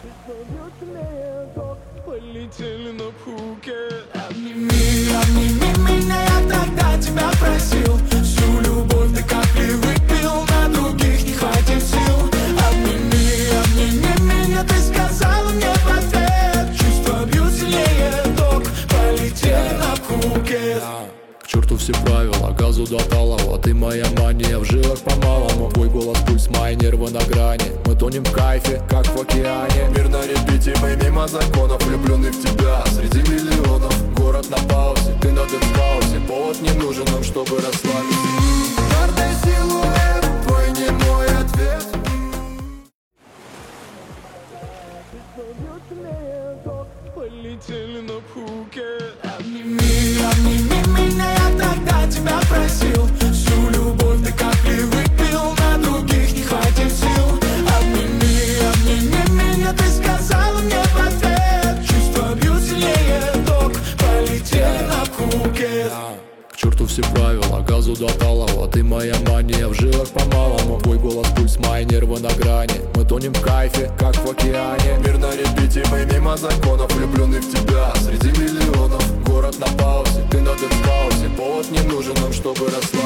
Полетели на Пхукет. Обними меня, я тогда тебя просил. Всю любовь ты капли выпил, на других не хватит сил. Обними меня, ты сказала мне в ответ. Чувства бьют сильнее ток, полетели на Пхукет. К черту все правила, газу до талого. Ты моя мания, в жилах по-малому. Твой голос, пульс, мои нервы на грани. Мы тонем в кайфе, как в океане. Мир на репите, мы мимо законов. Влюбленный в тебя среди миллионов. Город на паузе, ты на дэнс-паузе. Повод не нужен нам, чтобы расслабиться. Гордый силуэт, твой не мой ответ. Полетели на Пхукет. Обними меня, я тогда тебя просил. Всю любовь ты капли выпил, на других не хватит сил. Обними меня, ты сказала мне в ответ. Чувства бьют сильнее ток, полетели на Пхукет. К черту все правила, газу до талого. Ты моя мания, в жилах по-малому. Твой голос, пульс, мои нервы на грани. Мы тонем в кайфе, как в океане. Мир на репите, мы мимо законов. Влюбленный в тебя среди миллионов. Город на паузе, ты на дэнс-паузе. Повод не нужен нам, чтобы расслабиться.